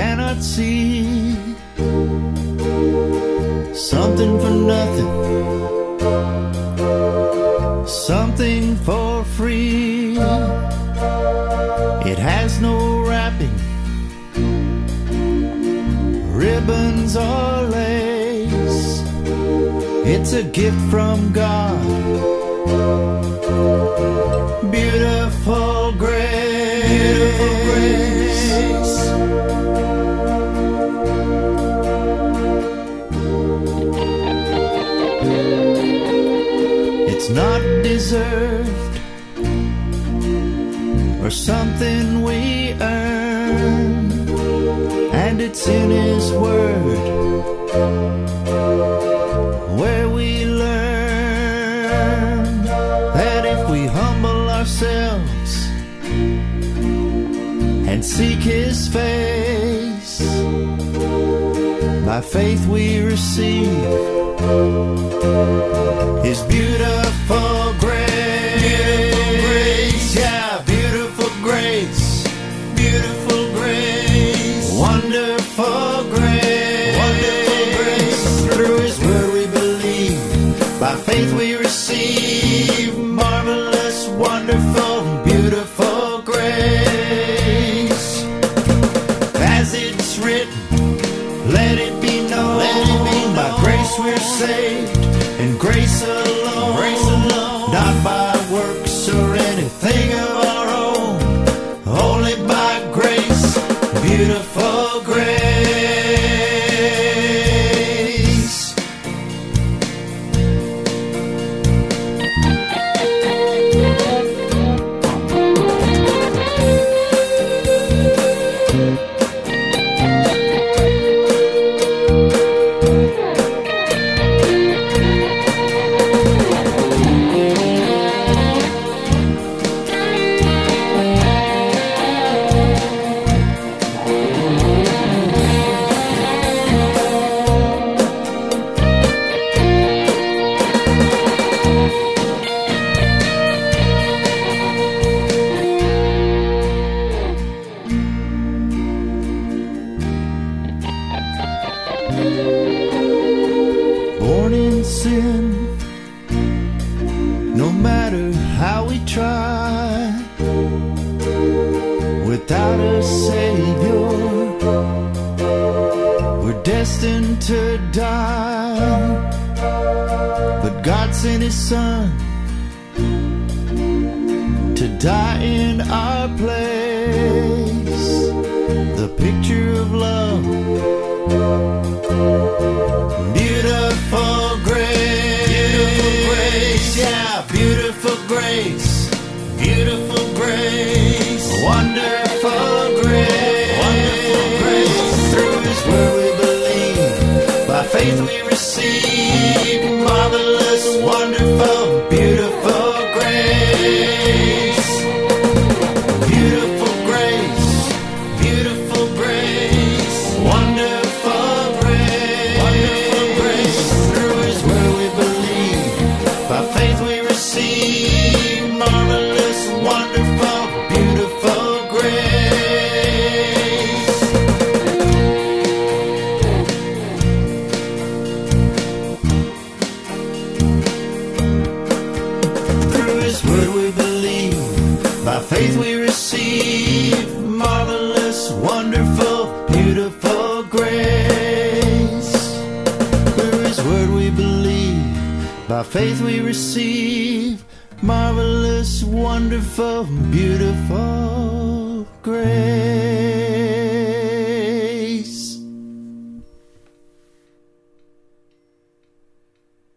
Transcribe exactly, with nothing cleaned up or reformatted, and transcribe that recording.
cannot see. Something for nothing, something for free. It has no wrapping, ribbons or lace. It's a gift from God, beautiful grace, beautiful grace. It's not deserved or something we earn, and it's in His Word where we learn that if we humble ourselves and seek His face, by faith we receive His beautiful grace. Beautiful grace, yeah, beautiful grace, beautiful grace, wonderful grace, wonderful grace. Through His Word we believe, by faith we receive marvelous, wonderful, beautiful grace. As it's written, let it be known, let it be known. By grace we're saved, and grace alone, grace alone, not by works or anything of our own, only by grace, beautiful grace. Born in sin, no matter how we try, without a Savior, we're destined to die. But God sent His Son to die in our place, the picture of love, beautiful grace, beautiful grace, yeah, beautiful grace, beautiful grace, wonderful grace, wonderful grace. Through His Word we believe, by faith we receive marvelous, wonderful, beautiful grace, beautiful grace, beautiful grace, wonderful grace, wonderful grace. Through His Word we believe, by faith we receive marvelous, wonderful, beautiful grace. Through His Word we believe, by faith we receive marvelous, wonderful, beautiful grace. Through His Word we believe, by faith we receive marvelous, wonderful, beautiful